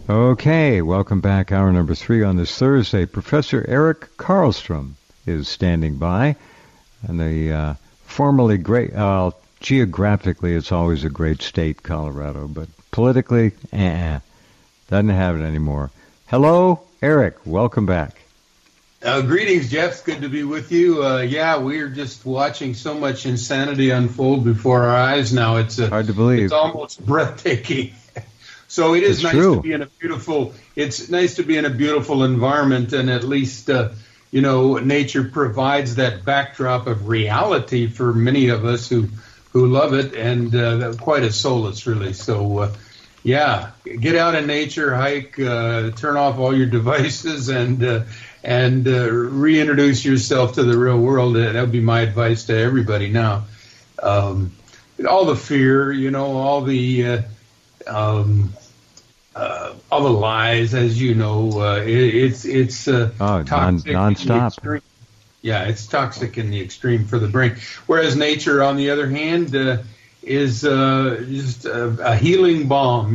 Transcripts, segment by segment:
Okay, welcome back. Hour number 3 on this Thursday. Professor Eric Karlstrom is standing by. And the formerly great, geographically it's always a great state, Colorado, but politically, doesn't have it anymore. Hello, Eric. Welcome back. Greetings, Jeff. It's good to be with you. We're just watching so much insanity unfold before our eyes now. It's hard to believe. It's almost breathtaking. So it is nice to be in a beautiful. It's nice to be in a beautiful environment, and at least nature provides that backdrop of reality for many of us who love it, and quite a solace, really. So. Get out in nature, hike, turn off all your devices, and reintroduce yourself to the real world. That would be my advice to everybody now. All the fear, all the lies, as you know, it's toxic nonstop. It's toxic in the extreme for the brain. Whereas nature, on the other hand, is just a healing balm,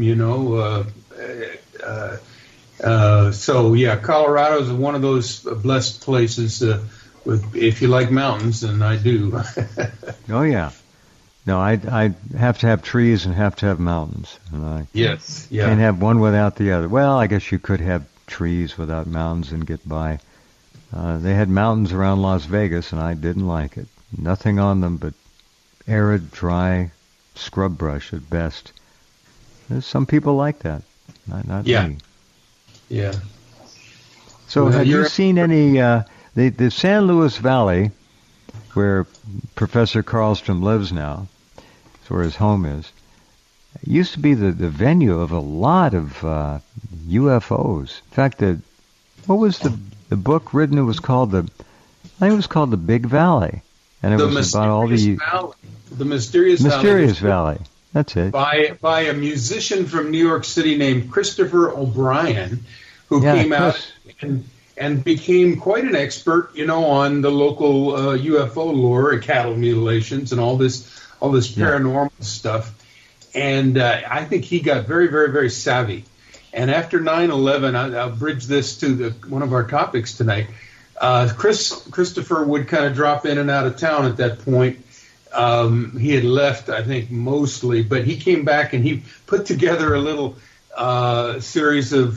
Colorado is one of those blessed places if you like mountains, and I do. Oh, yeah. No, I have to have trees and have to have mountains. And can't have one without the other. Well, I guess you could have trees without mountains and get by. They had mountains around Las Vegas, and I didn't like it. Nothing on them but arid, dry scrub brush at best. There's some people like that. Not me. Yeah. So have you seen any, the San Luis Valley, where Professor Karlstrom lives now, it's where his home is, it used to be the venue of a lot of UFOs. In fact, what was the book written? It was called The Big Valley. And it was about all the Mysterious Valley. That's it. By a musician from New York City named Christopher O'Brien, who came out and became quite an expert, on the local UFO lore, cattle mutilations, and all this paranormal stuff. And I think he got very, very, very savvy. And after 9/11, I'll bridge this to one of our topics tonight. Christopher would kind of drop in and out of town at that point. He had left, I think, mostly, but he came back and he put together a little series of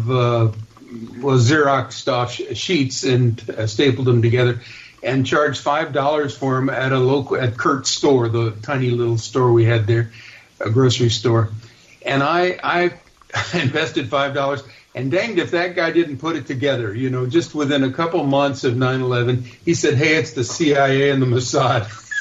Xeroxed off sheets and stapled them together, and charged $5 for them at Kurt's store, the tiny little store we had there, a grocery store. And I invested $5. And danged if that guy didn't put it together, just within a couple months of 9/11, he said, "Hey, it's the CIA and the Mossad."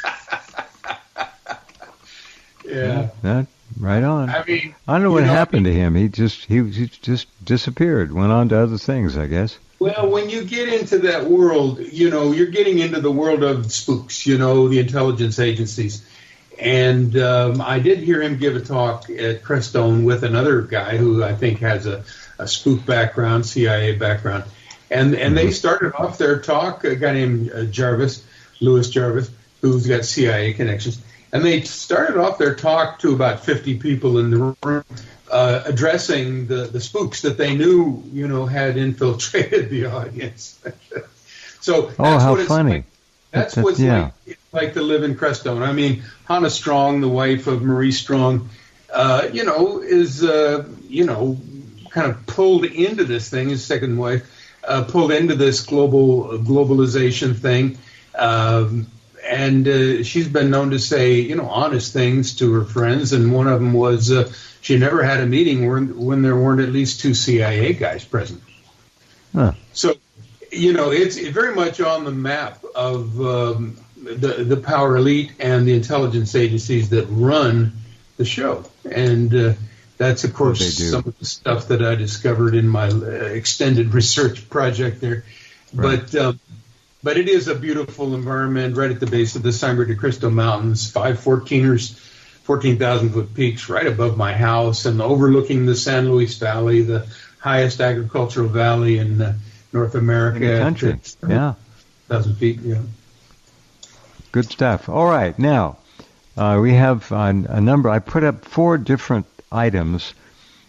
Right on. I mean, I don't know what happened to him. He just disappeared, went on to other things, I guess. Well, when you get into that world, you're getting into the world of spooks, the intelligence agencies. And I did hear him give a talk at Crestone with another guy who I think has a spook background, CIA background. And they started off their talk, a guy named Louis Jarvis, who's got CIA connections. And they started off their talk to about 50 people in the room, addressing the spooks that they knew, had infiltrated the audience. So that's how what it's funny. Like. That's what it's like to live in Crestone. I mean, Hannah Strong, the wife of Maurice Strong, is kind of pulled into this thing, his second wife, pulled into this globalization thing. And she's been known to say, honest things to her friends. And one of them was she never had a meeting when there weren't at least 2 CIA guys present. Huh. So, it's very much on the map of the power elite and the intelligence agencies that run the show. And that's, of course, some of the stuff that I discovered in my extended research project there. Right. But it is a beautiful environment right at the base of the Sangre de Cristo Mountains, 5 14ers, 14,000-foot peaks right above my house and overlooking the San Luis Valley, the highest agricultural valley in North America. In the country, 1,000 feet, yeah. Good stuff. All right, now, we have a number. I put up 4 different items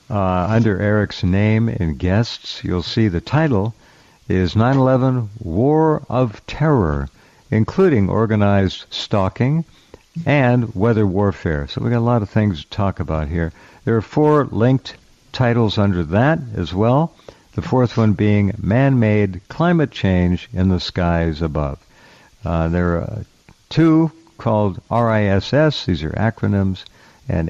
under Eric's name and guests, you'll see the title is 9/11 War of Terror, including organized stalking and weather warfare. So we got a lot of things to talk about here. There are 4 linked titles under that as well. The 4th one being Man-Made Climate Change in the Skies Above. There are 2 called RISS. These are acronyms, and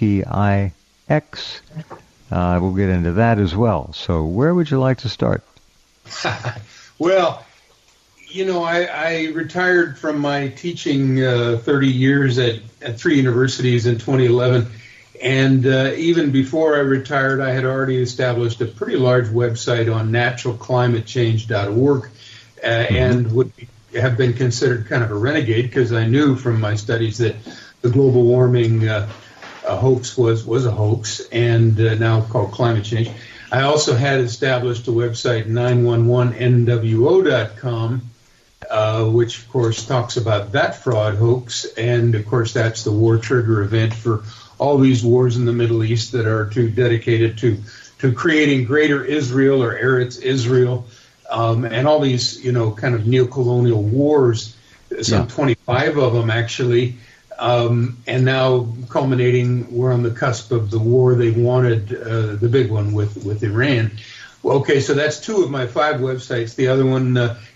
ATIX. We'll get into that as well. So where would you like to start? Well, I retired from my teaching 30 years at 3 universities in 2011. And even before I retired, I had already established a pretty large website on naturalclimatechange.org and would have been considered kind of a renegade because I knew from my studies that the global warming hoax was a hoax and now called climate change. I also had established a website, 911NWO.com, which, of course, talks about that fraud hoax. And, of course, that's the war trigger event for all these wars in the Middle East that are dedicated to creating greater Israel or Eretz Israel, and all these, kind of neo-colonial wars, some 25 of them actually, and now culminating, we're on the cusp of the war they wanted, the big one with Iran. Well, okay, so that's 2 of my 5 websites. The other one,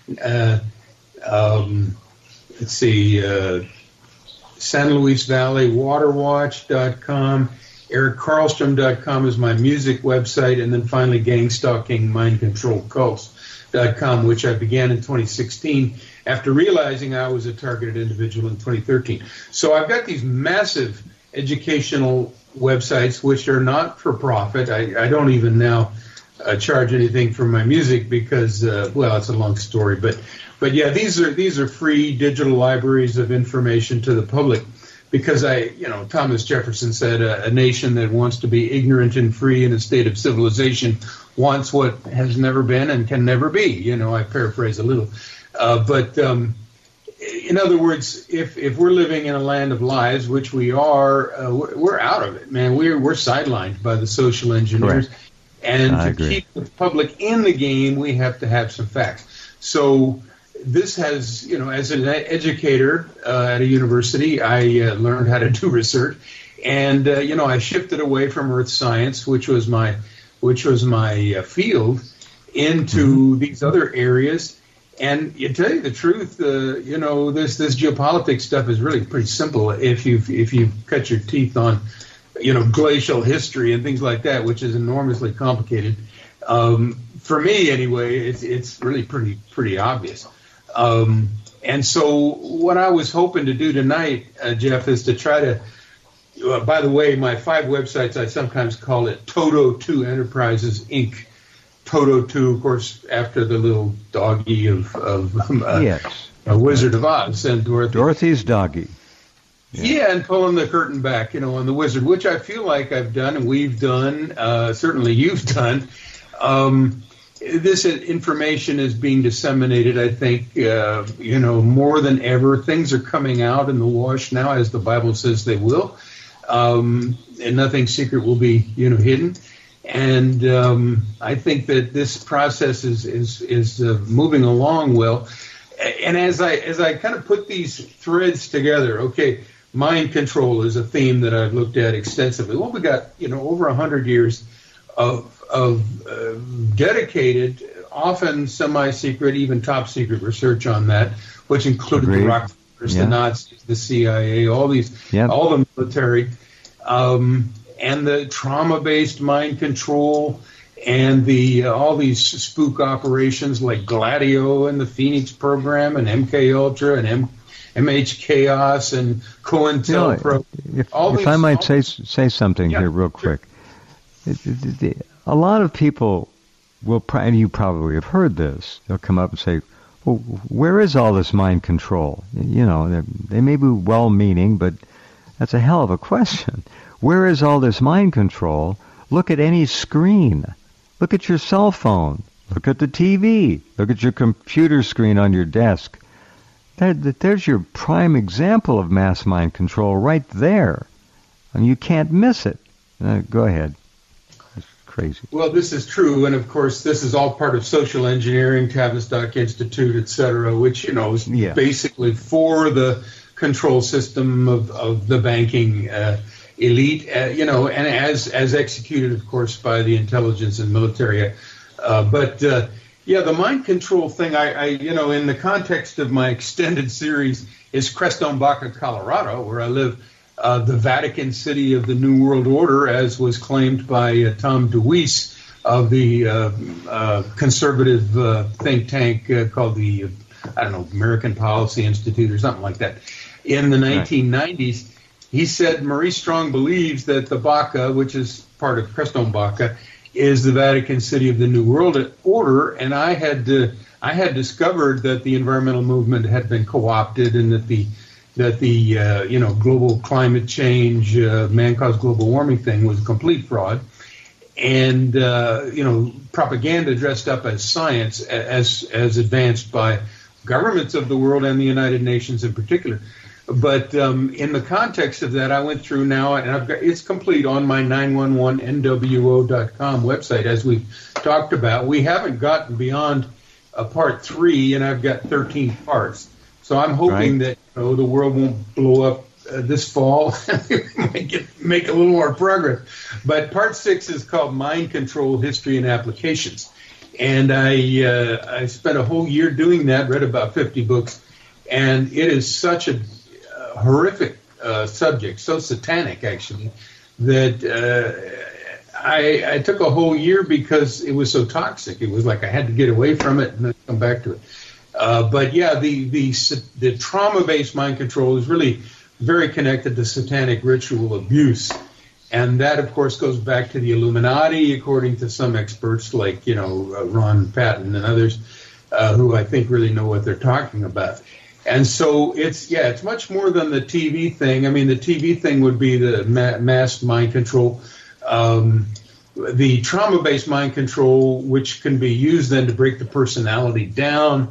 let's see, San Luis Valley Waterwatch.com, EricCarlstrom.com is my music website, and then finally GangStalkingMindControlCults.com, which I began in 2016 after realizing I was a targeted individual in 2013. So I've got these massive educational websites which are not for profit. I don't even now charge anything for my music because, it's a long story, but yeah, these are free digital libraries of information to the public because Thomas Jefferson said a nation that wants to be ignorant and free in a state of civilization wants what has never been and can never be. I paraphrase a little. But in other words, if we're living in a land of lies, which we are, we're out of it, man. We're sidelined by the social engineers. Correct. And to keep the public in the game, we have to have some facts. So this has, as an educator at a university, I learned how to do research, and I shifted away from earth science, which was my field, into these other areas. And to tell you the truth, this geopolitics stuff is really pretty simple if you cut your teeth on, glacial history and things like that, which is enormously complicated. For me, anyway, it's really pretty obvious. And so what I was hoping to do tonight, Jeff, is to try to, by the way, my 5 websites, I sometimes call it Toto 2 Enterprises, Inc. Toto 2, of course, after the little doggy of Wizard of Oz and Dorothy's doggy. Yeah, and pulling the curtain back, on the Wizard, which I feel like I've done and we've done, certainly you've done. This information is being disseminated, I think, more than ever. Things are coming out in the wash now, as the Bible says they will, and nothing secret will be, hidden. And I think that this process is moving along well. And as I kind of put these threads together, okay, mind control is a theme that I've looked at extensively. Well, we got over 100 years of dedicated, often semi-secret, even top-secret research on that, which included the Rockefellers, the Nazis, the CIA, all the military, and the trauma-based mind control, and all these spook operations like Gladio and the Phoenix program and MK Ultra and MH Chaos and COINTELPRO. If I might say something here real quick. A lot of people will, and you probably have heard this, they'll come up and say, well, where is all this mind control? They may be well-meaning, but that's a hell of a question. Where is all this mind control? Look at any screen. Look at your cell phone. Look at the TV. Look at your computer screen on your desk. There's your prime example of mass mind control right there. And you can't miss it. Go ahead. crazy. Well, this is true, and of course, this is all part of social engineering, Tavistock Institute, et cetera, which, is basically for the control system of the banking elite, and as executed, of course, by the intelligence and military. The mind control thing, I in the context of my extended series is Crestone Baca, Colorado, where I live. The Vatican City of the New World Order, as was claimed by Tom DeWeese of the conservative think tank called the, American Policy Institute or something like that. In the 1990s, he said Maurice Strong believes that the Baca, which is part of Crestone Baca, is the Vatican City of the New World Order, and I had discovered that the environmental movement had been co-opted and that the global climate change, man-caused global warming thing was a complete fraud, and propaganda dressed up as science, as advanced by governments of the world and the United Nations in particular. But in the context of that, I went through now, and it's complete on my 911NWO.com website, as we've talked about. We haven't gotten beyond part 3, and I've got 13 parts. So I'm hoping that the world won't blow up this fall. We might make a little more progress. But part 6 is called Mind Control, History, and Applications. And I spent a whole year doing that, read about 50 books. And it is such a horrific subject, so satanic, actually, that I took a whole year because it was so toxic. It was like I had to get away from it and then come back to it. The trauma-based mind control is really very connected to satanic ritual abuse. And that, of course, goes back to the Illuminati, according to some experts like, Ron Patton and others, who I think really know what they're talking about. And so it's much more than the TV thing. I mean, the TV thing would be the mass mind control. The trauma-based mind control, which can be used then to break the personality down,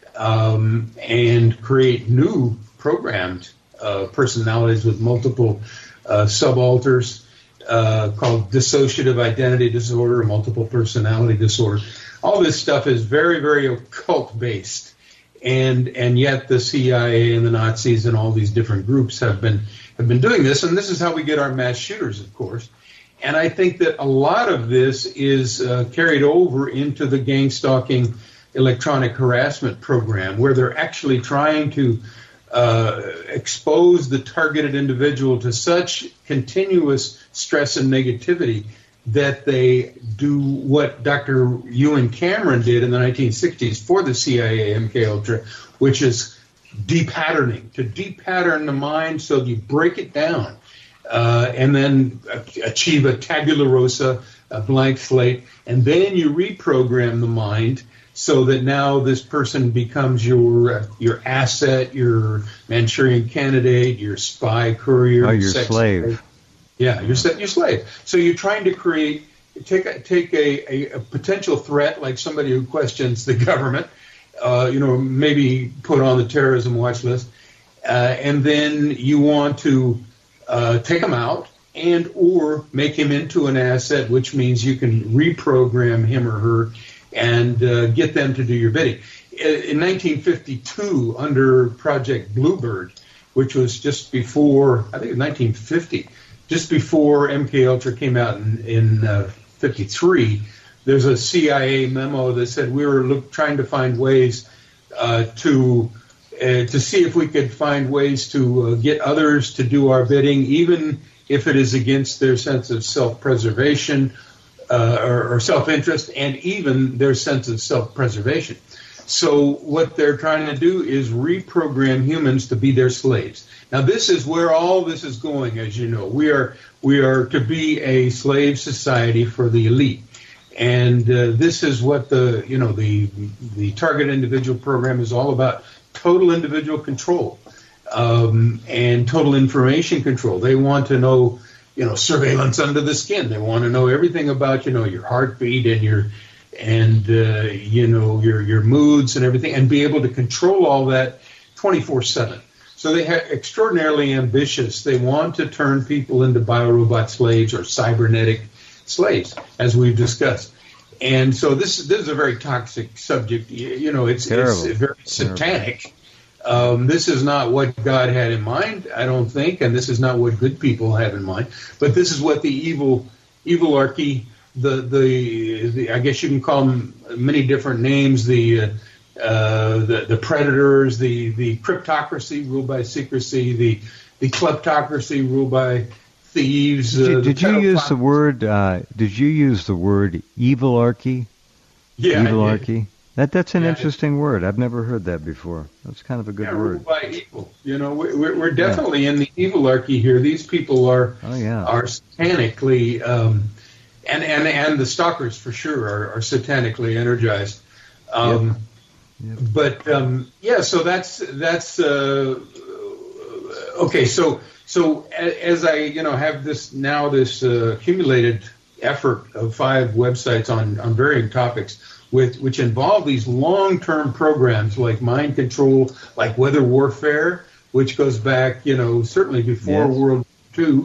and create new programmed personalities with multiple subalters, called dissociative identity disorder, multiple personality disorder. All this stuff is very, very occult based, and yet the CIA and the Nazis and all these different groups have been doing this, and this is how we get our mass shooters, of course. And I think that a lot of this is carried over into the gang stalking electronic harassment program, where they're actually trying to expose the targeted individual to such continuous stress and negativity that they do what Dr. Ewan Cameron did in the 1960s for the CIA MKUltra, which is de-patterning, to de-pattern the mind so you break it down and then achieve a tabula rasa, a blank slate, and then you reprogram the mind so that now this person becomes your asset, your Manchurian candidate, your spy courier, your slave. Yeah, your slave. So you're trying to take a potential threat like somebody who questions the government, maybe put on the terrorism watch list, and then you want to take him out and or make him into an asset, which means you can reprogram him or her and get them to do your bidding. In 1952, under Project Bluebird, which was just before, I think it was 1950, just before MKUltra came out in 53, there's a CIA memo that said we were trying to find ways to see if we could find ways to get others to do our bidding, even if it is against their sense of self-preservation or self-interest, and even their sense of self-preservation. So what they're trying to do is reprogram humans to be their slaves. Now, this is where all this is going, as you know. We are to be a slave society for the elite. And this is what the target individual program is all about: total individual control and total information control. They want to know, surveillance under the skin. They want to know everything about, your heartbeat and your moods and everything, and be able to control all that 24/7. So they are extraordinarily ambitious. They want to turn people into biorobot slaves or cybernetic slaves, as we've discussed. And so this is a very toxic subject. It's very satanic. This is not what God had in mind, I don't think, and this is not what good people have in mind. But this is what the evilarchy, the I guess you can call them many different names. The predators, the cryptocracy ruled by secrecy, the kleptocracy ruled by thieves. Did you use the word? Did you use the word evilarchy? Yeah, evilarchy. That's an interesting word. I've never heard that before. That's kind of a good word. Ruled by evil. We're definitely in the evilarchy here. These people are satanically, and the stalkers for sure are satanically energized. Yep. But so that's okay. So as I have this accumulated effort of 5 websites on varying topics, which involve these long-term programs like mind control, like weather warfare, which goes back certainly before World War II,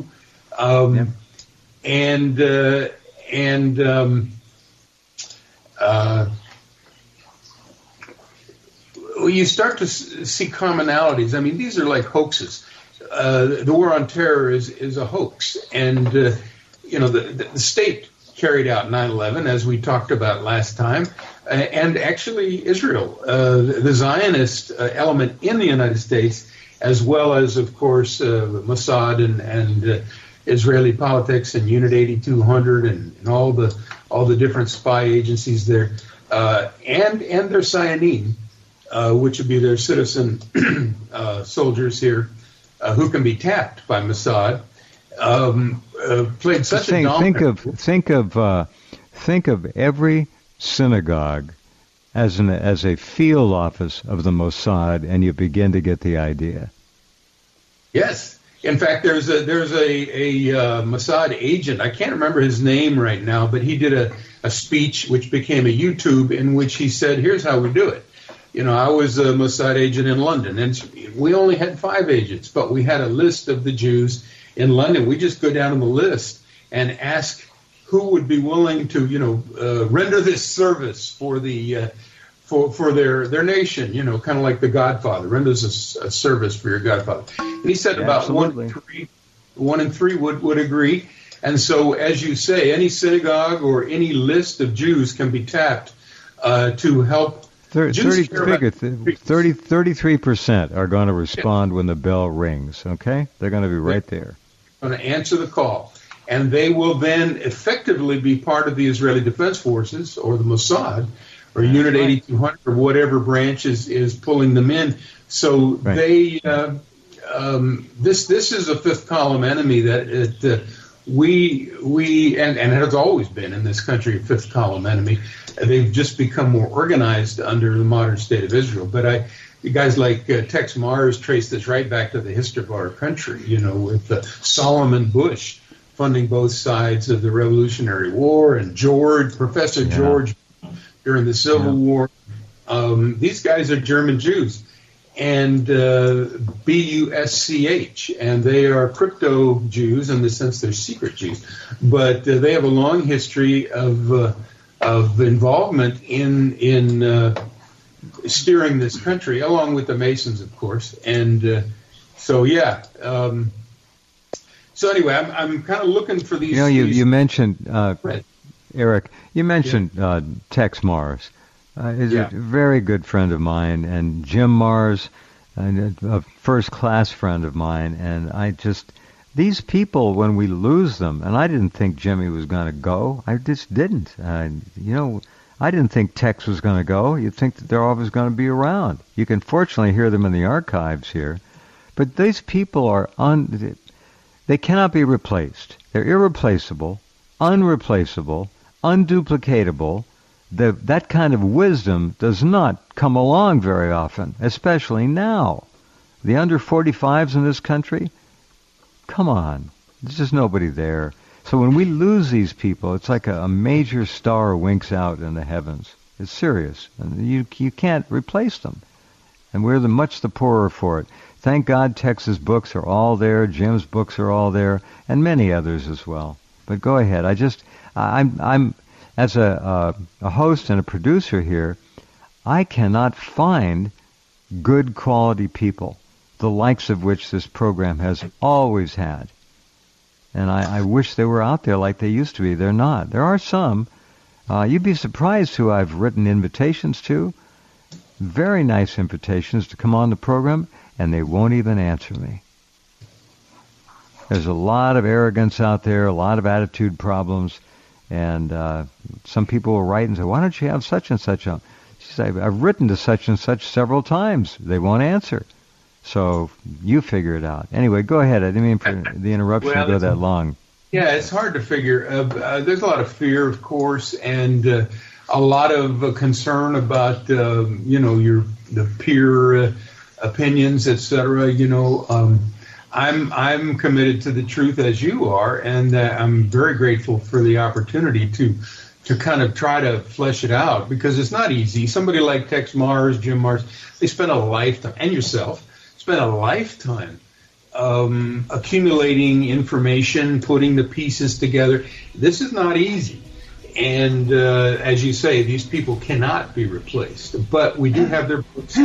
you start to see commonalities. I mean, these are like hoaxes. The war on terror is a hoax, and the state carried out 9/11, as we talked about last time, and actually Israel, the Zionist element in the United States, as well as, of course, Mossad and Israeli politics and Unit 8200 and all the different spy agencies there, and their Sayanim, which would be their citizen soldiers here, who can be tapped by Mossad. Played such a dominant. Think of every synagogue as a field office of the Mossad, and you begin to get the idea. Yes, in fact, there's a Mossad agent. I can't remember his name right now, but he did a speech which became a YouTube in which he said, "Here's how we do it." I was a Mossad agent in London, and we only had 5 agents, but we had a list of the Jews in London. We just go down on the list and ask who would be willing to, render this service for the for their nation. Kind of like the Godfather renders a service for your Godfather. And he said about 1 in 3 would agree. And so, as you say, any synagogue or any list of Jews can be tapped to help. 33% are going to respond when the bell rings, okay? They're going to be right there. Going to answer the call. And they will then effectively be part of the Israeli Defense Forces or the Mossad or Unit 8200 or whatever branch is pulling them in. So they this is a fifth column enemy that we and has always been in this country a fifth column enemy. They've just become more organized under the modern state of Israel. But guys like Tex Mars trace this right back to the history of our country, with Solomon Bush funding both sides of the Revolutionary War and Professor George during the Civil War. These guys are German Jews, and BUSCH, and they are crypto Jews in the sense they're secret Jews. But they have a long history of involvement in steering this country, along with the Masons, of course. And so anyway, I'm kind of looking for these. You mentioned Eric. You mentioned Tex Mars. Is a very good friend of mine, and Jim Mars, a first-class friend of mine. And these people, when we lose them, and I didn't think Jimmy was going to go. I just didn't. I didn't think Tex was going to go. You'd think that they're always going to be around. You can fortunately hear them in the archives here. But these people are they cannot be replaced. They're irreplaceable, unreplaceable, unduplicatable. That kind of wisdom does not come along very often, especially now. The under 45s in this country, come on, there's just nobody there. So when we lose these people, it's like a major star winks out in the heavens. It's serious, and you can't replace them. And we're much the poorer for it. Thank God Tex's books are all there, Jim's books are all there, and many others as well. But go ahead. I'm as a host and a producer here, I cannot find good quality people, the likes of which this program has always had. And I wish they were out there like they used to be. They're not. There are some. You'd be surprised who I've written invitations to. Very nice invitations to come on the program, and they won't even answer me. There's a lot of arrogance out there, a lot of attitude problems, and some people will write and say, why don't you have such and such on? She said, I've written to such and such several times. They won't answer. So you figure it out. Anyway, go ahead. I didn't mean for the interruption to go that long. Yeah, it's hard to figure. There's a lot of fear, of course, and a lot of concern about, the peer opinions, etc. I'm committed to the truth as you are, and I'm very grateful for the opportunity to kind of try to flesh it out, because it's not easy. Somebody like Tex Mars, Jim Mars, they spent a lifetime, and yourself, spent a lifetime accumulating information, putting the pieces together. This is not easy. And as you say, these people cannot be replaced. But we do have their books.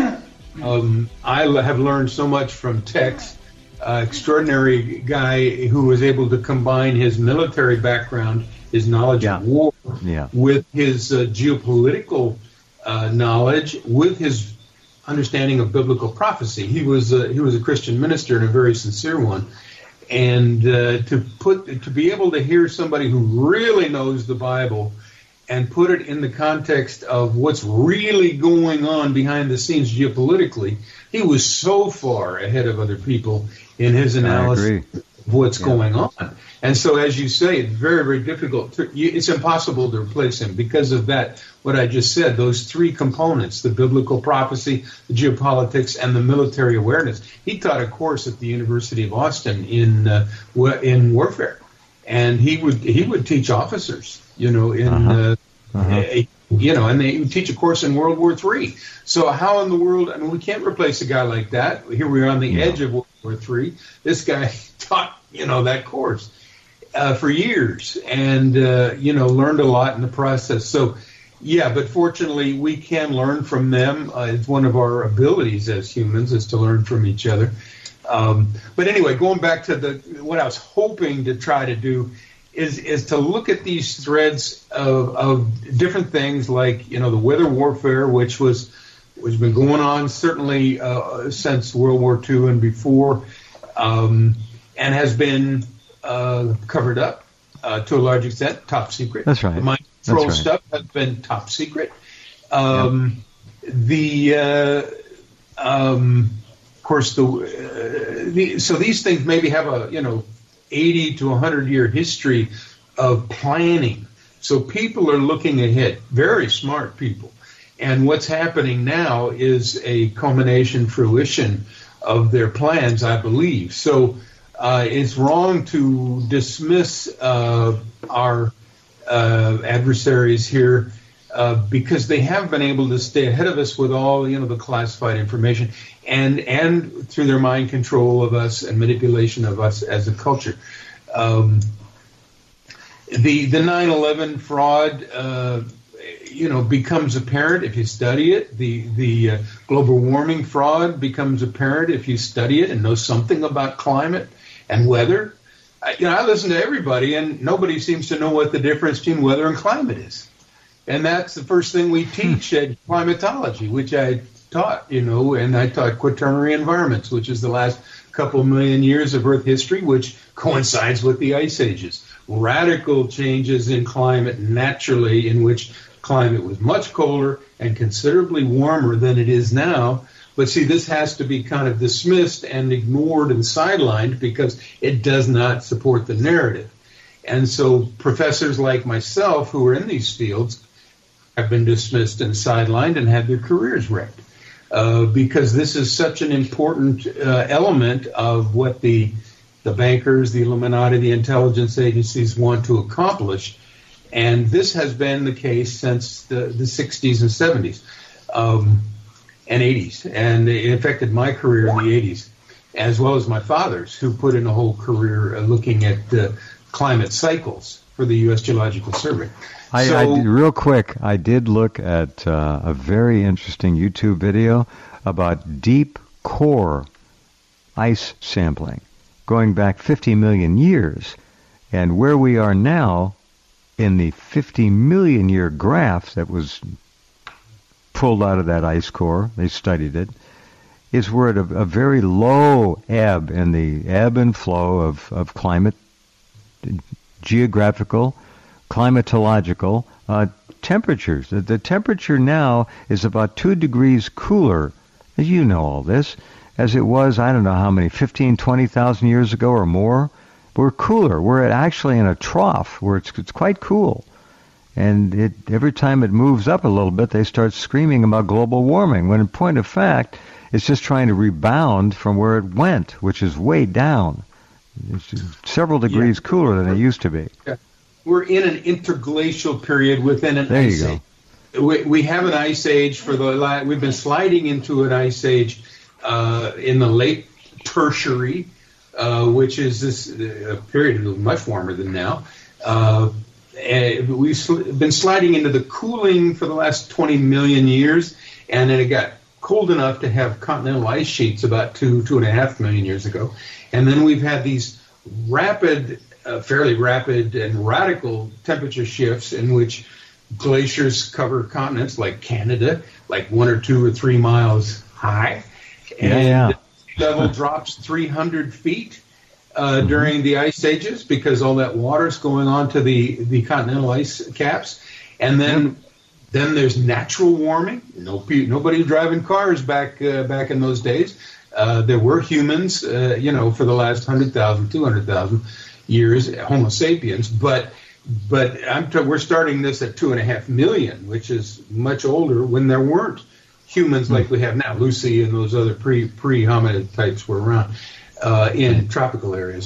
I have learned so much from Tex, extraordinary guy who was able to combine his military background, his knowledge of war, with his geopolitical knowledge, with his understanding of biblical prophecy. He was a Christian minister and a very sincere one. And to be able to hear somebody who really knows the Bible and put it in the context of what's really going on behind the scenes geopolitically, he was so far ahead of other people in his analysis of what's going on. And so, as you say, it's very, very difficult. It's impossible to replace him because of that, what I just said, those three components, the biblical prophecy, the geopolitics, and the military awareness. He taught a course at the University of Austin in warfare, and he would teach officers, and they would teach a course in World War III. So how in the world, we can't replace a guy like that. Here we are on the edge of World War III. This guy taught, that course for years and, learned a lot in the process. So, but fortunately we can learn from them. It's one of our abilities as humans is to learn from each other. But anyway, going back to what I was hoping to try to do is to look at these threads of different things like, the weather warfare, which has been going on certainly since World War II and before, and has been covered up to a large extent, top secret. That's right. The mind control stuff has been top secret. Of course, so these things maybe have a 80 to 100 year history of planning. So people are looking ahead, very smart people. And what's happening now is a culmination, fruition of their plans, I believe. So it's wrong to dismiss our adversaries here because they have been able to stay ahead of us with all, the classified information and through their mind control of us and manipulation of us as a culture. The 9/11 fraud, becomes apparent if you study it. The global warming fraud becomes apparent if you study it and know something about climate and weather. I listen to everybody, and nobody seems to know what the difference between weather and climate is. And that's the first thing we teach at climatology, which I taught, and I taught quaternary environments, which is the last couple million years of Earth history, which coincides with the ice ages. Radical changes in climate naturally, in which climate was much colder and considerably warmer than it is now. But see, this has to be kind of dismissed and ignored and sidelined because it does not support the narrative. And so professors like myself who are in these fields have been dismissed and sidelined and had their careers wrecked because this is such an important element of what the bankers, the Illuminati, the intelligence agencies want to accomplish. And this has been the case since the 60s and 70s and 80s. And it affected my career in the 80s, as well as my father's, who put in a whole career looking at climate cycles for the U.S. Geological Survey. Real quick, I did look at a very interesting YouTube video about deep core ice sampling going back 50 million years, and where we are now in the 50 million year graph that was pulled out of that ice core, they studied it, is we're at a very low ebb in the ebb and flow of climate, geographical, climatological temperatures. The temperature now is about 2 degrees cooler, as you know all this, as it was, I don't know how many, 15, 20,000 years ago or more. We're cooler. We're actually in a trough where it's quite cool. And every time it moves up a little bit, they start screaming about global warming, when in point of fact, it's just trying to rebound from where it went, which is way down. It's several degrees cooler than it used to be. Yeah. We're in an interglacial period within an ice age. We have an ice age we've been sliding into an ice age in the late tertiary, which is this period much warmer than now. We've been sliding into the cooling for the last 20 million years, and then it got cold enough to have continental ice sheets about 2.5 million years ago. And then we've had these fairly rapid and radical temperature shifts in which glaciers cover continents like Canada, like 1 or 2 or 3 miles high. And sea level drops 300 feet during the ice ages because all that water's going on to the continental ice caps. And then there's natural warming. Nobody driving cars back in those days. There were humans, for the last 100,000, 200,000 years, Homo sapiens. But we're starting this at 2.5 million, which is much older when there weren't humans like we have now. Lucy and those other pre-hominid types were around in tropical areas.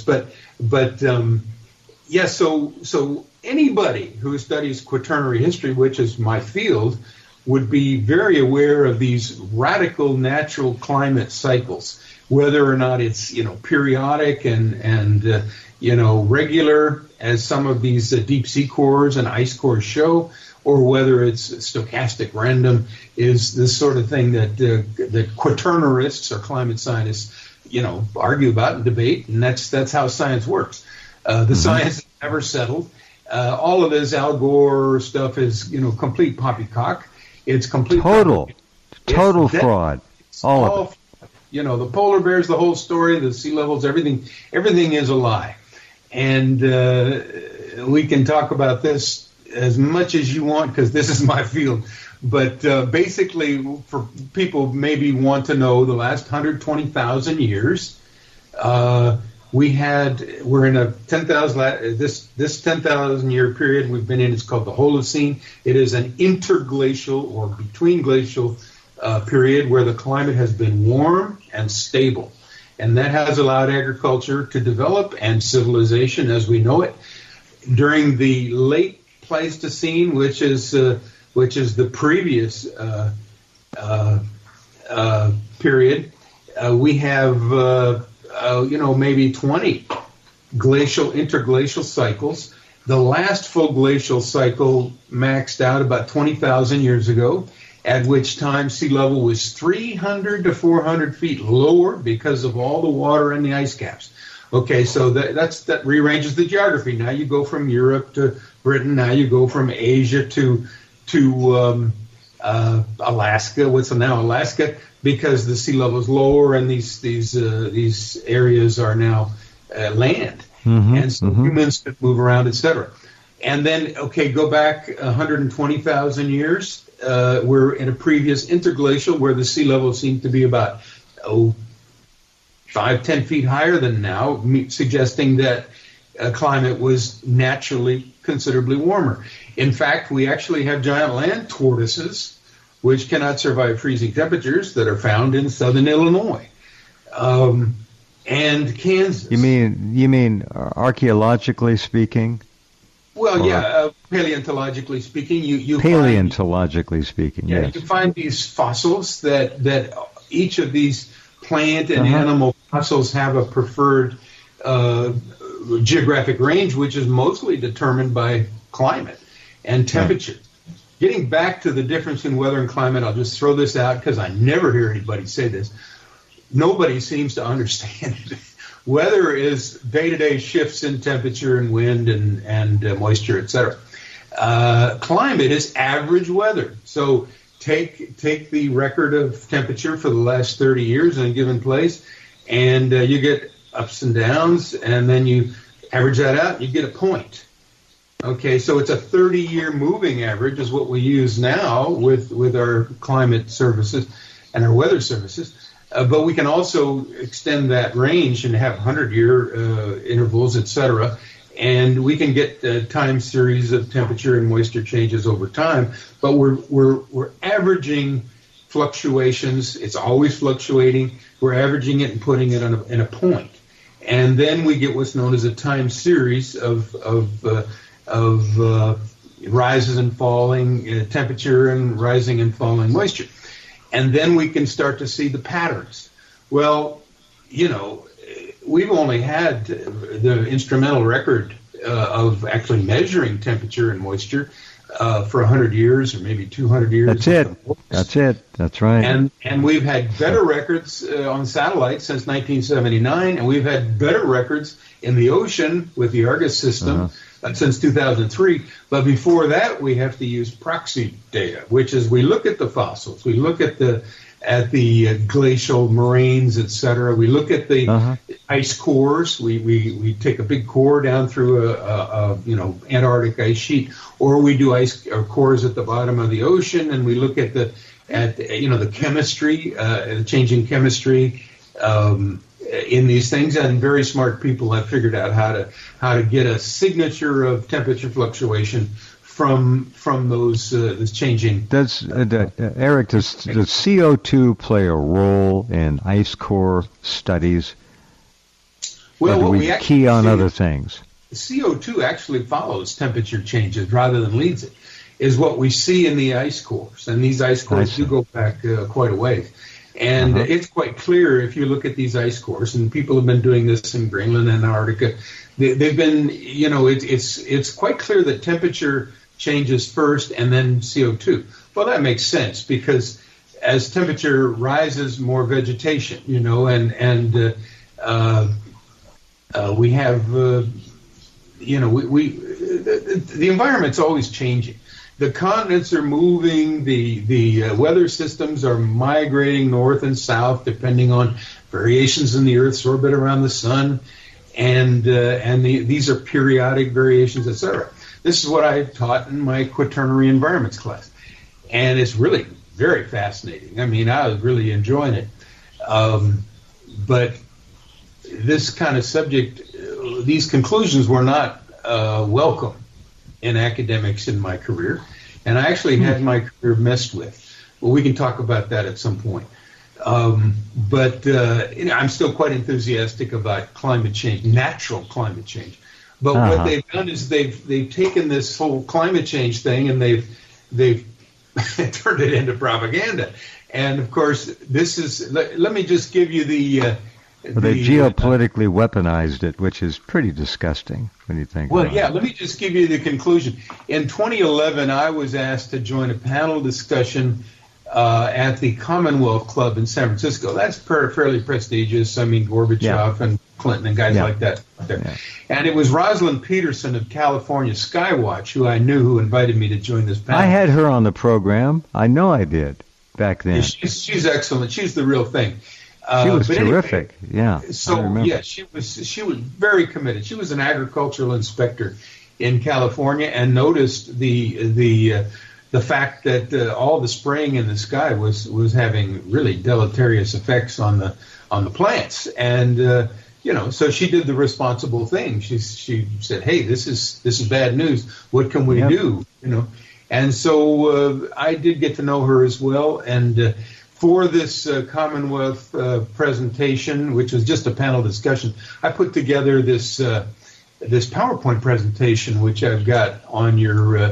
So anybody who studies Quaternary history, which is my field, would be very aware of these radical natural climate cycles, whether or not it's periodic and regular, as some of these deep sea cores and ice cores show, or whether it's stochastic random, is this sort of thing that quaternarists or climate scientists argue about and debate, and that's how science works. The science is never settled. All of this Al Gore stuff is complete poppycock. It's complete total fraud. All of it. The polar bears, the whole story, the sea levels, everything is a lie. And we can talk about this as much as you want because this is my field. But basically, for people maybe want to know, the last 120,000 years, we're in a 10,000 this 10,000 year period we've been in. It's called the Holocene. It is an interglacial or between glacial period where the climate has been warm and stable, and that has allowed agriculture to develop and civilization as we know it. During the late Pleistocene, which is the previous period, we have maybe 20 interglacial cycles. The last full glacial cycle maxed out about 20,000 years ago, at which time sea level was 300 to 400 feet lower because of all the water in the ice caps. Okay, so that rearranges the geography. Now you go from Europe to Britain. Now you go from Asia to Alaska. What's now Alaska? Because the sea level is lower and these areas are now land, and so humans could move around, etc. And then, go back 120,000 years. We're in a previous interglacial where the sea level seemed to be about 5-10 feet higher than now, suggesting that climate was naturally considerably warmer. In fact, we actually have giant land tortoises which cannot survive freezing temperatures that are found in southern Illinois and Kansas. You mean archaeologically speaking? Well, paleontologically speaking, you find these fossils that each of these plant and animal fossils have a preferred geographic range, which is mostly determined by climate and temperature. Right. Getting back to the difference in weather and climate, I'll just throw this out because I never hear anybody say this. Nobody seems to understand it. Weather is day-to-day shifts in temperature and wind and moisture, etc. Climate is average weather. So take the record of temperature for the last 30 years in a given place, and you get ups and downs, and then you average that out, you get a point. Okay, so it's a 30-year moving average is what we use now with our climate services and our weather services. But we can also extend that range and have 100-year intervals, etc. And we can get time series of temperature and moisture changes over time. But we're averaging fluctuations. It's always fluctuating. We're averaging it and putting it in a point. And then we get what's known as a time series of rises and falling temperature and rising and falling moisture. And then we can start to see the patterns. Well, we've only had the instrumental record of actually measuring temperature and moisture for 100 years or maybe 200 years. That's it. That's right. And we've had better records on satellite since 1979, and we've had better records in the ocean with the Argus system since 2003. But before that, we have to use proxy data, which is we look at the fossils, we look at the glacial moraines, etc. We look at the ice cores. We take a big core down through a Antarctic ice sheet, or we do ice or cores at the bottom of the ocean, and we look at the chemistry, the changing chemistry in these things. And very smart people have figured out how to get a signature of temperature fluctuation from those changing. Eric, does CO2 play a role in ice core studies? Well, or do we key on other things? CO2 actually follows temperature changes rather than leads it, is what we see in the ice cores. And these ice cores do go back quite a ways. And it's quite clear if you look at these ice cores, and people have been doing this in Greenland and Antarctica, they've been, it's quite clear that temperature changes first and then CO2. Well, that makes sense because as temperature rises, more vegetation, and we have, the environment's always changing. The continents are moving, the weather systems are migrating north and south depending on variations in the Earth's orbit around the sun, and these are periodic variations, etc. This is what I taught in my quaternary environments class, and it's really very fascinating. I mean, I was really enjoying it, but this kind of subject, these conclusions were not welcome in academics in my career, and I actually had my career messed with. Well, we can talk about that at some point. But I'm still quite enthusiastic about climate change, natural climate change. But what they've done is they've taken this whole climate change thing and they've turned it into propaganda. And of course, this is. Let me just give you the. They geopolitically weaponized it, which is pretty disgusting when you think about it. Well, yeah, let me just give you the conclusion. In 2011, I was asked to join a panel discussion at the Commonwealth Club in San Francisco. That's fairly prestigious. I mean, Gorbachev and Clinton and guys like that. Yeah. And it was Rosalind Peterson of California Skywatch, who I knew, who invited me to join this panel. I had her on the program. I know I did back then. She's excellent. She's the real thing. She was terrific. Anyway, she was very committed. She was an agricultural inspector in California and noticed the fact that all the spraying in the sky was having really deleterious effects on the plants. And so she did the responsible thing. She said, "Hey, this is bad news. What can we do?" And so I did get to know her as well. And for this Commonwealth presentation, which was just a panel discussion, I put together this PowerPoint presentation, which I've got on your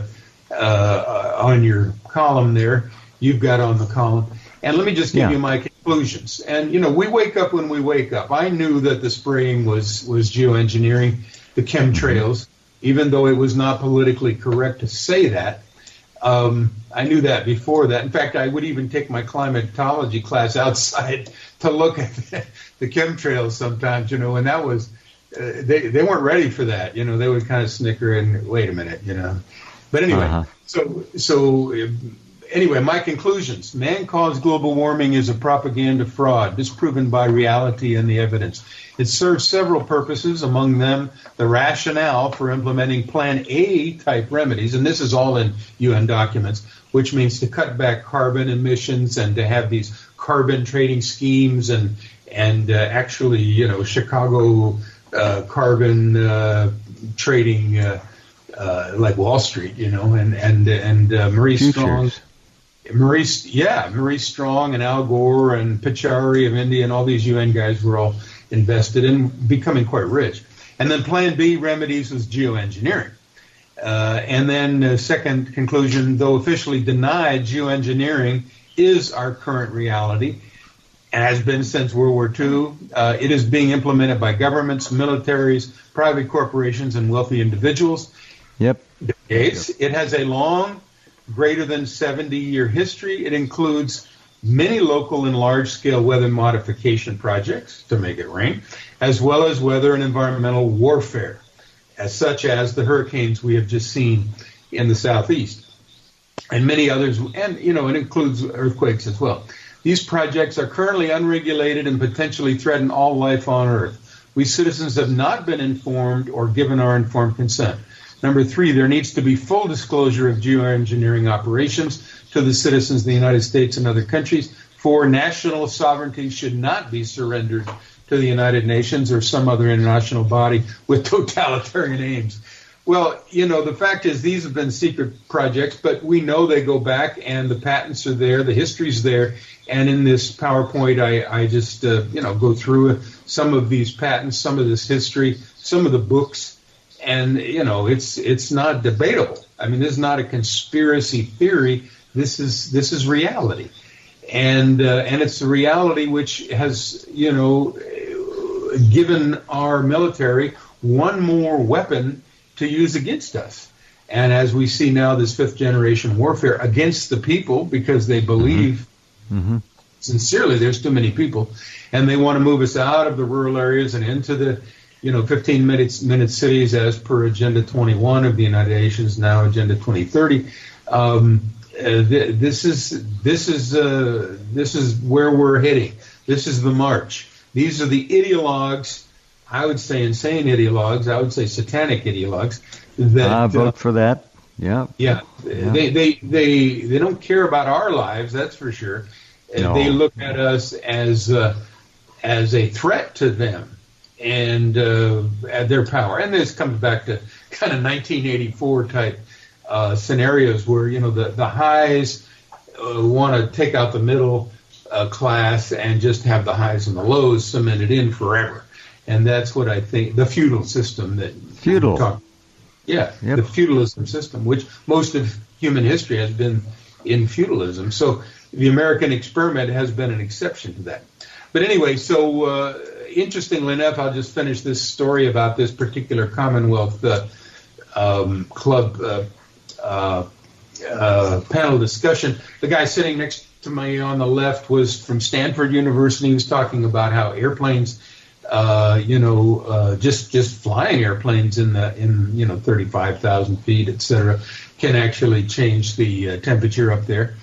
column there. You've got on the column. And let me just give you my conclusions. And, we wake up when we wake up. I knew that the spraying was geoengineering. the chemtrails, even though it was not politically correct to say that. I knew that before that. In fact, I would even take my climatology class outside to look at the chemtrails sometimes, you know, and that was, they weren't ready for that. You know, they would kind of snicker and wait a minute, you know. But anyway, anyway, my conclusions. Man-caused global warming is a propaganda fraud, disproven by reality and the evidence. It serves several purposes, among them the rationale for implementing Plan A type remedies, and this is all in UN documents, which means to cut back carbon emissions and to have these carbon trading schemes and actually, you know, Chicago carbon trading like Wall Street, you know, and Maurice Strong. Maurice Strong and Al Gore and Pichari of India and all these UN guys were all invested in becoming quite rich. And then Plan B remedies was geoengineering. And then second conclusion, though officially denied, geoengineering is our current reality, has been since World War II. It is being implemented by governments, militaries, private corporations, and wealthy individuals. It has a long, greater than 70-year history. It includes many local and large-scale weather modification projects to make it rain, as well as weather and environmental warfare, such as the hurricanes we have just seen in the southeast, and many others, and, you know, it includes earthquakes as well. These projects are currently unregulated and potentially threaten all life on Earth. We citizens have not been informed or given our informed consent. Number 3, there needs to be full disclosure of geoengineering operations to the citizens of the United States and other countries. 4, national sovereignty should not be surrendered to the United Nations or some other international body with totalitarian aims. Well, you know, the fact is these have been secret projects, but we know they go back and the patents are there, the history's there. And in this PowerPoint, I just, you know, go through some of these patents, some of this history, some of the books. And, you know, it's not debatable. I mean, this is not a conspiracy theory. This is reality. And it's a reality which has, you know, given our military one more weapon to use against us. And as we see now, this 5th generation warfare against the people, because they believe sincerely there's too many people, and they want to move us out of the rural areas and into the, you know, 15-minute cities as per Agenda 21 of the United Nations, now Agenda 2030. This is where we're heading. This is the march. These are the ideologues. I would say insane ideologues. I would say satanic ideologues. I vote for that. Yeah. They don't care about our lives. That's for sure. No. They look at us as a threat to them and their power. And this comes back to kind of 1984 type scenarios where, you know, the highs want to take out the middle class and just have the highs and the lows cemented in forever. And that's what I think, the feudal system that... Feudal. The feudalism system, which most of human history has been in feudalism. So the American experiment has been an exception to that. But anyway, so interestingly enough, I'll just finish this story about this particular Commonwealth Club panel discussion. The guy sitting next to me on the left was from Stanford University. He was talking about how airplanes, just flying airplanes in 35,000 feet, et cetera, can actually change the temperature up there.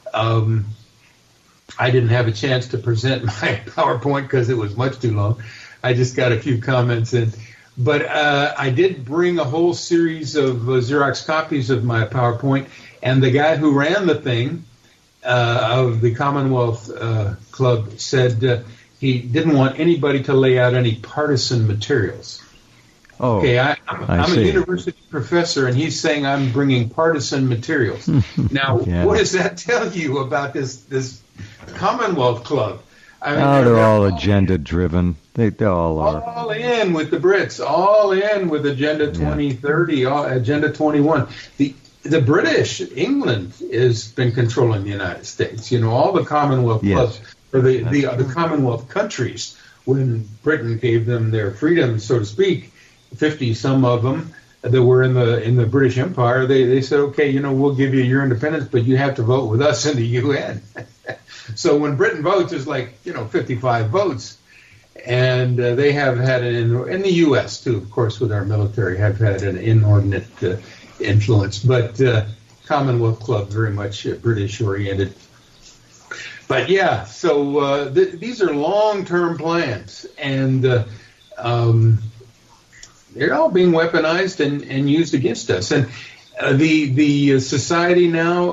I didn't have a chance to present my PowerPoint because it was much too long. I just got a few comments in. But I did bring a whole series of Xerox copies of my PowerPoint, and the guy who ran the thing of the Commonwealth Club said he didn't want anybody to lay out any partisan materials. Oh, okay, I'm a university professor, and he's saying I'm bringing partisan materials. Now, what does that tell you about this Commonwealth Club? I mean, they're all agenda-driven. They all are. All in with the Brits, all in with Agenda 2030, Agenda 21. The British, England, has been controlling the United States. You know, all the Commonwealth clubs, or the Commonwealth countries, when Britain gave them their freedom, so to speak, 50 some of them that were in the British Empire, they said, okay, we'll give you your independence, but you have to vote with us in the UN. So when Britain votes, it's like 55 votes, and they have had in the U.S. too, of course, with our military, have had an inordinate influence, but Commonwealth Club very much British oriented. But yeah, so these are long-term plans, and they're all being weaponized and used against us. And the society now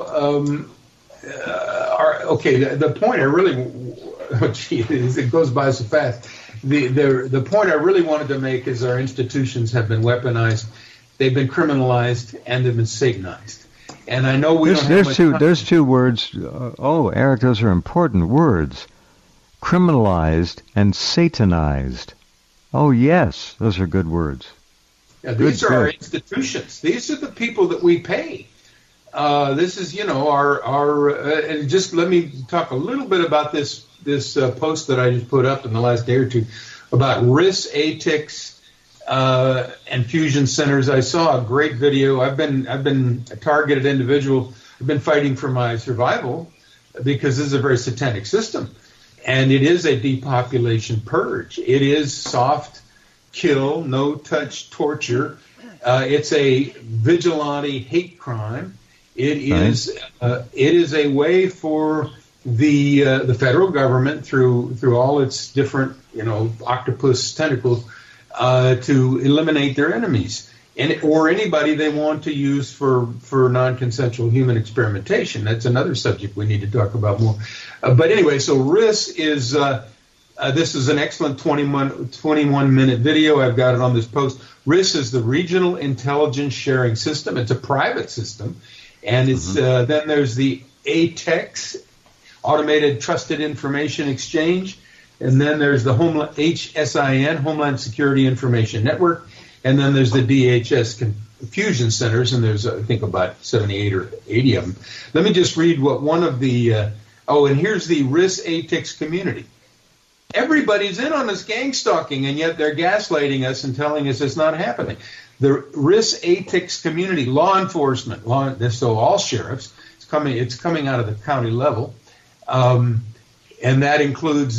the point I really, it goes by so fast. The point I really wanted to make is our institutions have been weaponized, they've been criminalized, and they've been Satanized. And I know there's two words. Eric, those are important words. Criminalized and Satanized. Oh, yes, those are good words. Yeah, these are our institutions. These are the people that we pay. This is, and just let me talk a little bit about this post that I just put up in the last day or two about RIS, ATICs, and fusion centers. I saw a great video. I've been a targeted individual. I've been fighting for my survival because this is a very satanic system. And it is a depopulation purge. It is soft kill, no-touch torture. It's a vigilante hate crime. It is a way for the federal government through all its different octopus tentacles to eliminate their enemies or anybody they want to use for non-consensual human experimentation. That's another subject we need to talk about more. But anyway, so RIS is this is an excellent 21-minute video. I've got it on this post. RIS is the Regional Intelligence Sharing System. It's a private system. And it's then there's the ATEX, Automated Trusted Information Exchange. And then there's the HSIN, Homeland Security Information Network. And then there's the DHS fusion centers, and there's, I think, about 78 or 80 of them. Let me just read what one of the, and here's the RIS ATICS community. Everybody's in on this gang stalking, and yet they're gaslighting us and telling us it's not happening. The RIS ATICS community, law enforcement, so all sheriffs, it's coming out of the county level, and that includes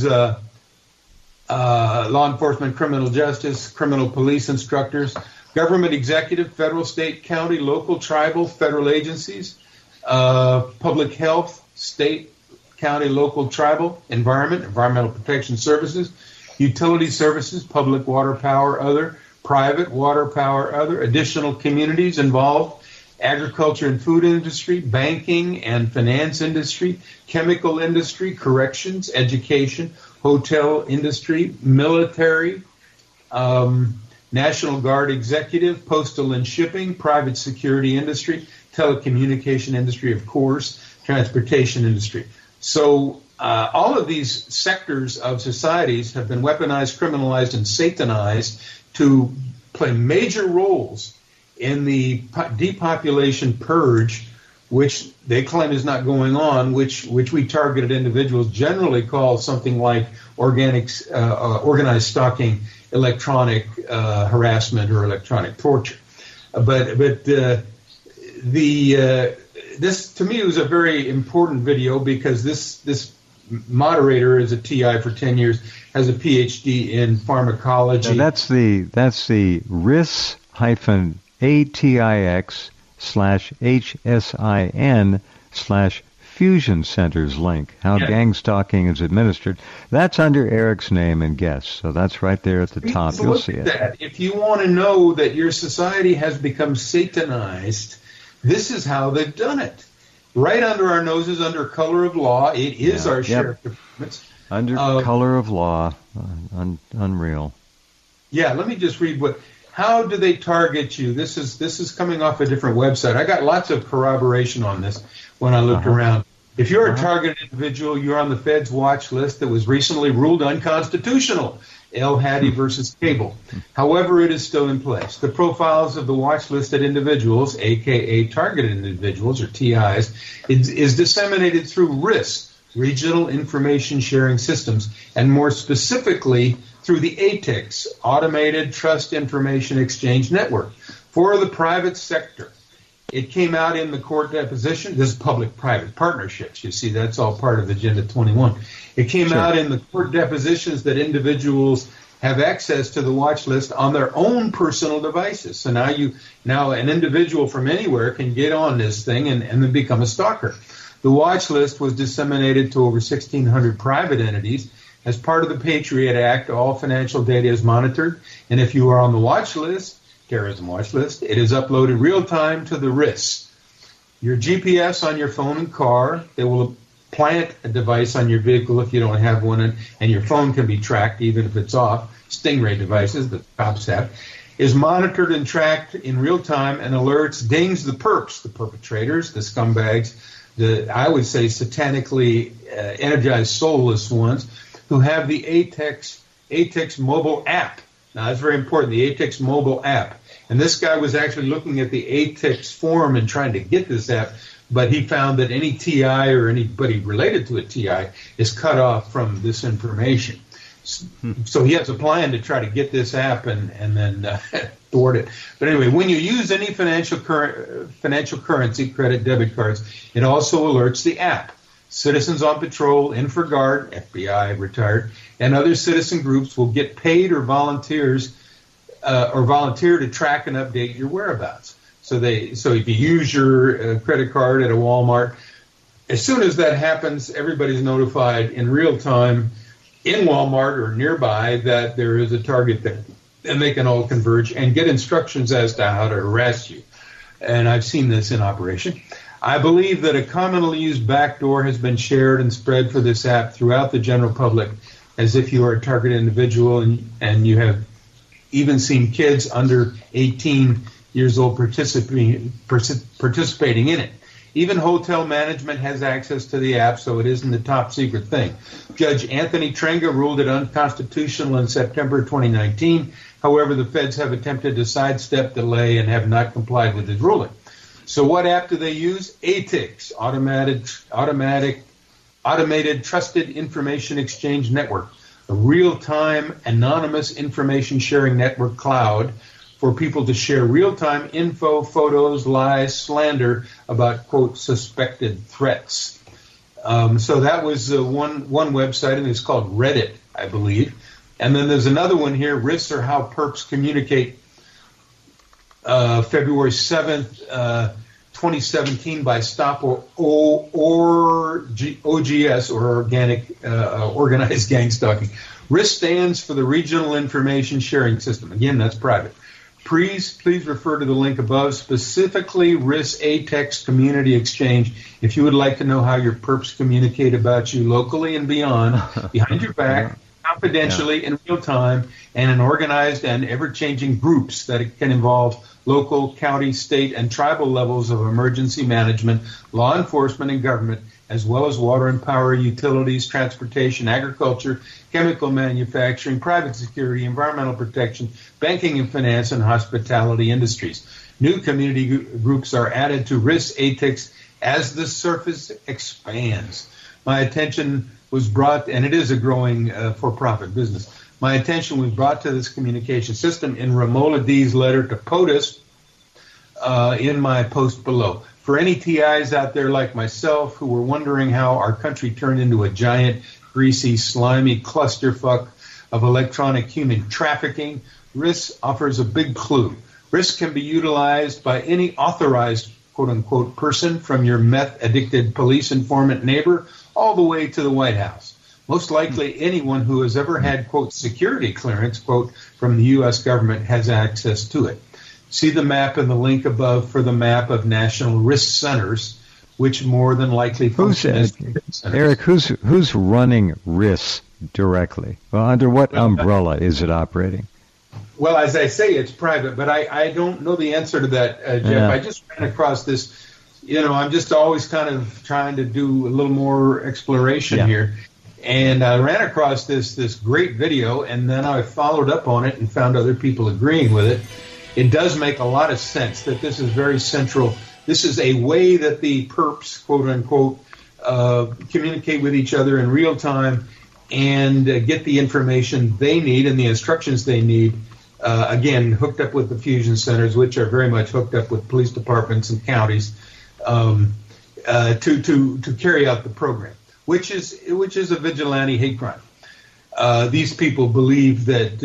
law enforcement, criminal justice, criminal police instructors, government executive, federal, state, county, local, tribal, federal agencies, public health, state, county, local, tribal, environmental protection services, utility services, public water, power, other, private water, power, other, additional communities involved, agriculture and food industry, banking and finance industry, chemical industry, corrections, education, hotel industry, military, National Guard executive, postal and shipping, private security industry, telecommunication industry, of course, transportation industry. So all of these sectors of societies have been weaponized, criminalized, and satanized to play major roles in the depopulation purge, which they claim is not going on, which we targeted individuals generally call something like organized stalking, electronic harassment, or electronic torture. But this to me was a very important video because this moderator is a TI for 10 years, has a PhD in pharmacology. Now that's the RIS-ATIX/HSIN/fusion centers link, how gang stalking is administered. That's under Eric's name and guest, so that's right there at the top. You'll see it. That. If you want to know that your society has become satanized, this is how they've done it. Right under our noses, under color of law, it is our sheriff departments. Under color of law, unreal. Yeah, let me just read how do they target you? This is coming off a different website. I got lots of corroboration on this when I looked around. If you're a targeted individual, you're on the Fed's watch list that was recently ruled unconstitutional, El Hadi versus Cable. However, it is still in place. The profiles of the watch-listed individuals, a.k.a. targeted individuals, or TIs, is disseminated through RIS, Regional Information Sharing Systems, and more specifically, through the ATIX, Automated Trust Information Exchange Network, for the private sector. It came out in the court deposition. This is public-private partnerships. You see, that's all part of Agenda 21. It came out in the court depositions that individuals have access to the watch list on their own personal devices. So now an individual from anywhere can get on this thing and then become a stalker. The watch list was disseminated to over 1,600 private entities. As part of the Patriot Act, all financial data is monitored, and if you are on the watch list, terrorism watch list, it is uploaded real time to the RIS. Your GPS on your phone and car, they will plant a device on your vehicle if you don't have one, and your phone can be tracked even if it's off. Stingray devices that cops have, is monitored and tracked in real time, and alerts, dings the perps, the perpetrators, the scumbags, I would say satanically energized, soulless ones, who have the ATIX mobile app. Now, that's very important, the ATIX mobile app. And this guy was actually looking at the ATIX form and trying to get this app, but he found that any TI or anybody related to a TI is cut off from this information. So he has a plan to try to get this app and then thwart it. But anyway, when you use any financial currency, credit, debit cards, it also alerts the app. Citizens on Patrol, InfraGard, FBI, retired, and other citizen groups will get paid or volunteer to track and update your whereabouts. So if you use your credit card at a Walmart, as soon as that happens, everybody's notified in real time in Walmart or nearby that there is a target there, and they can all converge and get instructions as to how to harass you. And I've seen this in operation. I believe that a commonly used backdoor has been shared and spread for this app throughout the general public, as if you are a target individual, and you have even seen kids under 18 years old participating in it. Even hotel management has access to the app, so it isn't a top secret thing. Judge Anthony Trenga ruled it unconstitutional in September 2019. However, the feds have attempted to sidestep, delay, and have not complied with his ruling. So what app do they use? ATIX, Automated Trusted Information Exchange Network, a real-time anonymous information sharing network cloud for people to share real-time info, photos, lies, slander about, quote, suspected threats. So that was one website, and it's called Reddit, I believe. And then there's another one here, Risks Are How Perps Communicate, February 7th, 2017 by Stop OGS, or Organized Gang Stalking. RIS stands for the Regional Information Sharing System. Again, that's private. Please refer to the link above, specifically RIS ATIX Community Exchange, if you would like to know how your perps communicate about you locally and beyond, behind your back, confidentially, in real time, and in organized and ever-changing groups that can involve local, county, state, and tribal levels of emergency management, law enforcement, and government, as well as water and power, utilities, transportation, agriculture, chemical manufacturing, private security, environmental protection, banking and finance, and hospitality industries. New community groups are added to RIS ATIX as the surface expands. My attention was brought, and it is a growing for-profit business, my attention was brought to this communication system in Romola D's letter to POTUS in my post below. For any TIs out there like myself who were wondering how our country turned into a giant, greasy, slimy clusterfuck of electronic human trafficking, RIS offers a big clue. RIS can be utilized by any authorized, quote-unquote, person, from your meth-addicted police informant neighbor all the way to the White House. Most likely anyone who has ever had, quote, security clearance, quote, from the U.S. government has access to it. See the map in the link above for the map of national risk centers, which more than likely function as centers. Eric, who's running RIS directly? Well, under what umbrella is it operating? Well, as I say, it's private, but I don't know the answer to that, Jeff. Yeah. I just ran across this. I'm just always kind of trying to do a little more exploration here. And I ran across this great video, and then I followed up on it and found other people agreeing with it. It does make a lot of sense that this is very central. This is a way that the perps, quote unquote, communicate with each other in real time and get the information they need and the instructions they need. Again, hooked up with the fusion centers, which are very much hooked up with police departments and counties, to carry out the program, which is a vigilante hate crime. These people believe that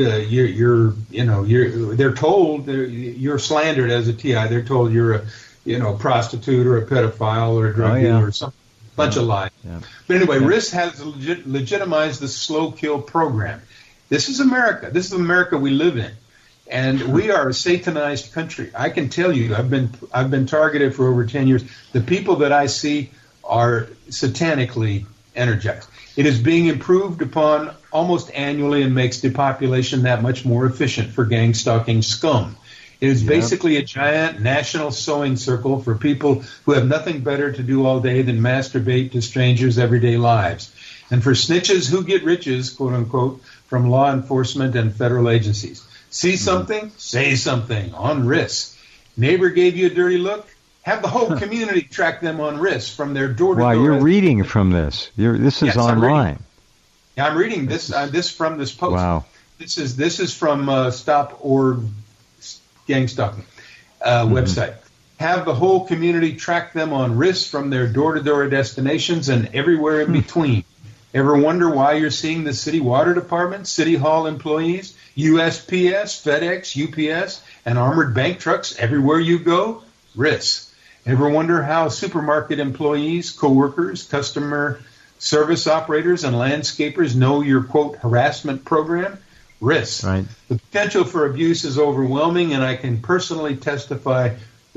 they're told you're slandered as a TI. They're told you're a prostitute or a pedophile or a drug dealer or some bunch of lies. Yeah. But anyway, RIS has legitimized the slow kill program. This is America. This is America we live in. And we are a satanized country. I can tell you, I've been targeted for over 10 years. The people that I see are satanically energized. It is being improved upon almost annually and makes the population that much more efficient for gang stalking scum. It is basically a giant national sewing circle for people who have nothing better to do all day than masturbate to strangers' everyday lives. And for snitches who get riches, quote unquote, from law enforcement and federal agencies. See something? Say something on RIS. Neighbor gave you a dirty look? Have the whole community track them on RIS from their door-to-door. Wow, you're reading from this. This is online. I'm reading this from this post. Wow. This is from Stop.org gang stalking website. Have the whole community track them on RIS from their door-to-door destinations and everywhere in between. Ever wonder why you're seeing the city water department, city hall employees, USPS, FedEx, UPS, and armored bank trucks everywhere you go? RIS. Ever wonder how supermarket employees, coworkers, customer service operators, and landscapers know your, quote, harassment program? RIS. Right. The potential for abuse is overwhelming, and I can personally testify.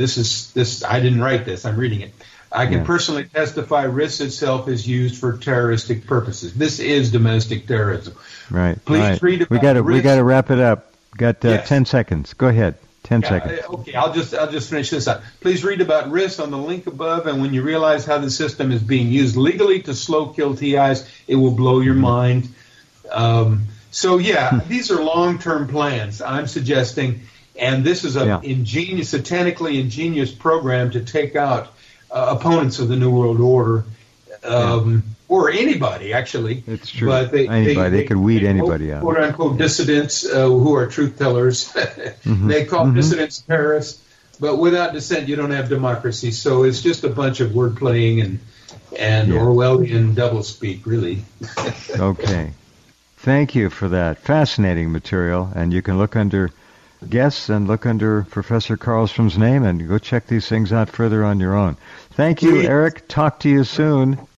I didn't write this. I'm reading it. I can personally testify RIS itself is used for terroristic purposes. This is domestic terrorism. Right. Please read about we got to wrap it up. Got 10 seconds. Go ahead. 10 seconds. Okay, I'll just finish this up. Please read about RIS on the link above, and when you realize how the system is being used legally to slow kill TIs, it will blow your mind. These are long-term plans, I'm suggesting, and this is a satanically ingenious program to take out opponents of the New World Order, or anybody, actually. It's true. But they could weed anybody out. Quote-unquote dissidents who are truth-tellers. They call dissidents terrorists, but without dissent, you don't have democracy. So it's just a bunch of word-playing and Orwellian doublespeak, really. Okay. Thank you for that. Fascinating material, and you can look under guests and look under Professor Carlstrom's name and go check these things out further on your own. Thank you, Eric. Talk to you soon.